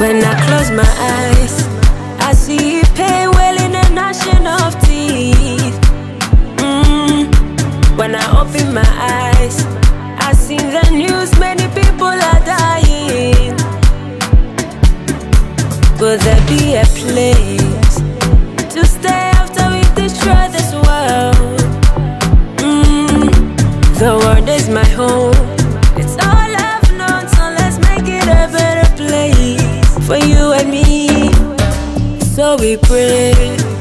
When I close my eyes, I see pain welling and gnashing of teeth. When I open my eyes, I see the news, many people are dying. Will there be a place to stay after we destroy this world? The world is my home, it's all I've known, so let's make it a better place for you and me. So we pray.